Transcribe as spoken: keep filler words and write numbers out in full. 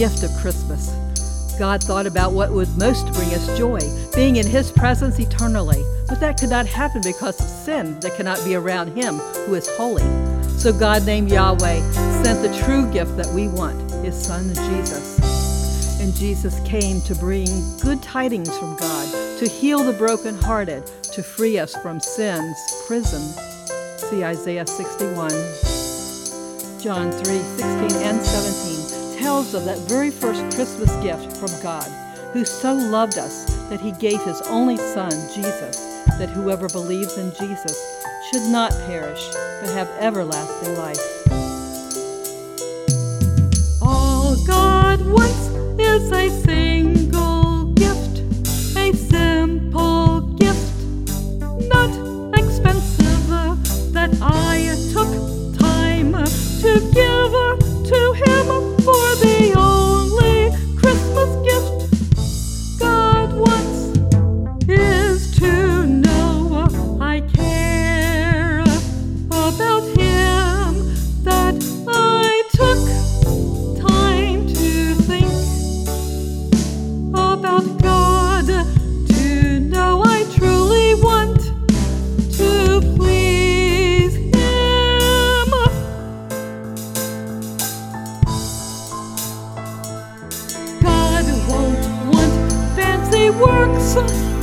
gift of Christmas. God thought about what would most bring us joy, being in His presence eternally. But that could not happen because of sin that cannot be around Him who is holy. So God, named Yahweh, sent the true gift that we want, His Son Jesus. And Jesus came to bring good tidings from God, to heal the brokenhearted, to free us from sin's prison. See Isaiah sixty-one. John three sixteen and seventeen tells of that very first Christmas gift from God, who so loved us that He gave His only Son, Jesus, that whoever believes in Jesus should not perish, but have everlasting life. All God wants is a single gift, a simple gift, not expensive, that I took time to give to Him for the only Christmas gift God wants is to know I care about Him, that I took time to think about God, to know I truly want to please Him. God won't want fancy works